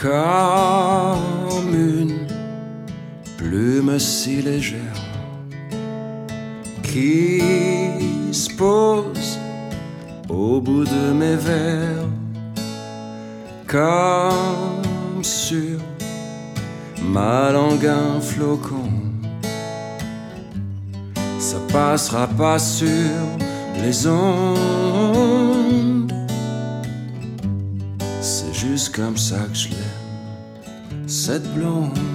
comme une plume si légère qui se pose au bout de mes vers, comme sur ma langue un flocon. Ça passera pas sur les ondes. C'est juste comme ça que je l'aime, cette blonde.